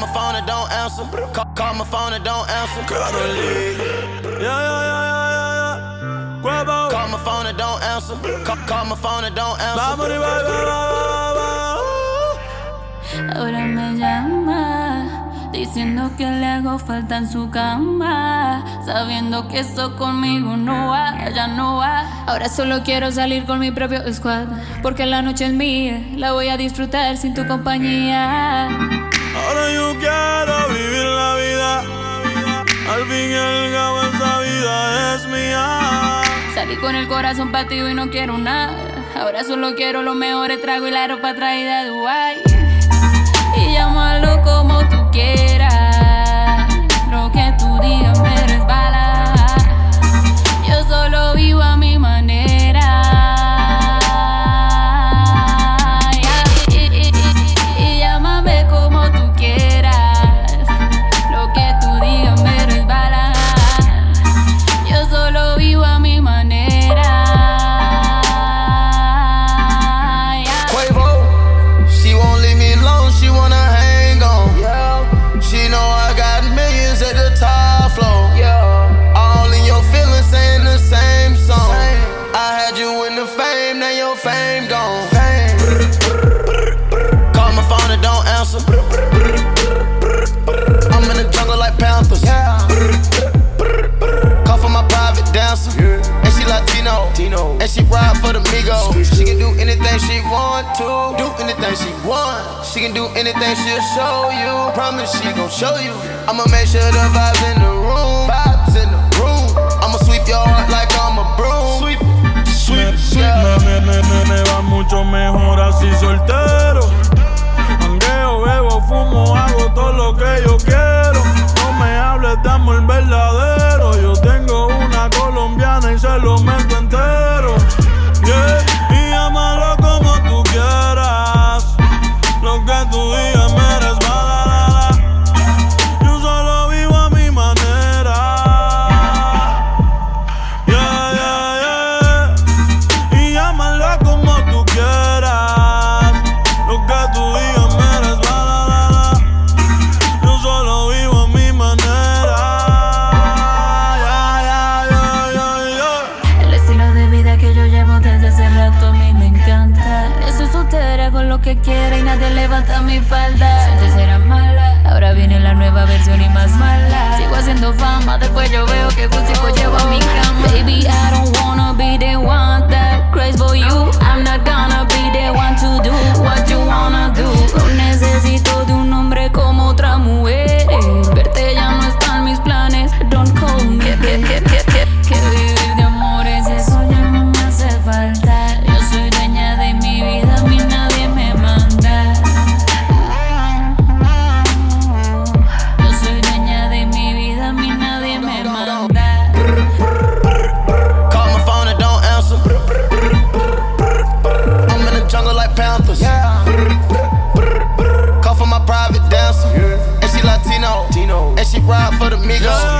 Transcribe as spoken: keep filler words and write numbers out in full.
my phone and don't answer. Call, call my phone and don't answer. Carolina. Yeah, yeah, yeah, yeah, yeah. Cuervo. Call my phone and don't answer. Call, call my phone and don't answer. Vamos, bye, bye, bye, bye. Ahora me llama, diciendo que le hago falta en su cama, sabiendo que esto conmigo no va, ya no va. Ahora solo quiero salir con mi propio squad, porque la noche es mía, la voy a disfrutar sin tu compañía. Ahora yo quiero vivir la vida, al fin y al cabo esa vida es mía. Salí con el corazón partido y no quiero nada, ahora solo quiero los mejores tragos y la ropa traída de Dubái. Y llámalo como tú quieras, lo que tú digas me resbala. Yo solo vivo a mi manera. Y, y, y, y llámame como tú quieras, lo que tú digas me resbala. Yo solo vivo a mi manera. Quavo, she won't leave me alone, she wanna hang on. Yeah. She know I got millions at the top floor. Yeah. All in your feelings saying the same song. Same. I had you in the fame, now your fame gone. Fame. Call my phone and don't answer. I'm in the jungle like Panthers. Yeah. Call for my private dancer. Yeah. And she Latino. Tino. And she ride for the Migos. She can do anything she want to. Do anything she want. She can do anything she'll show you. Promise she gon' show you. I'ma make sure the vibes in the room. Vibes in the room. I'ma sweep your heart like I'm a broom. Sweep, sweep, sweep. Me, me, me, me, me va mucho mejor así soltero. Jangueo, bebo, fumo, hago todo lo que yo quiero. No me hables de amor verdadero. Yo tengo una colombiana y se lo meto entero. Yeah. Y llámalo como tú quieras, lo que tú digas me resbala. Yo solo vivo a mi manera. Yeah, yeah, yeah. Y llámalo como tú quieras, lo que tú digas me resbala. Yo solo vivo a mi manera. Yeah, yeah, yeah, yeah, yeah. El estilo de vida que yo llevo desde hace rato a mí me encanta. Estoy soltera con lo que quiera y nadie levanta mi falda. Antes era mala, ahora viene la nueva versión y más mala. Sigo haciendo fama, después yo veo que gustico llevo a mi cama. Baby, I don't wanna be the one that crazy for you. I'm not gonna be the one to do what you wanna do. No necesito de un hombre como otra mujer. Verte ya no está en mis planes. Don't call me. Que, que, que, que, que, que vivir de amores, eso ya no me hace falta. Yo soy dueña de mi vida, a mí nadie me manda. Yo soy dueña de mi vida, a mí nadie me manda. Call my phone and don't answer. I'm in the jungle like Panthers. Yeah. Call for my private dancer. Yeah. And she Latino. Tino. And she ride for the Migos.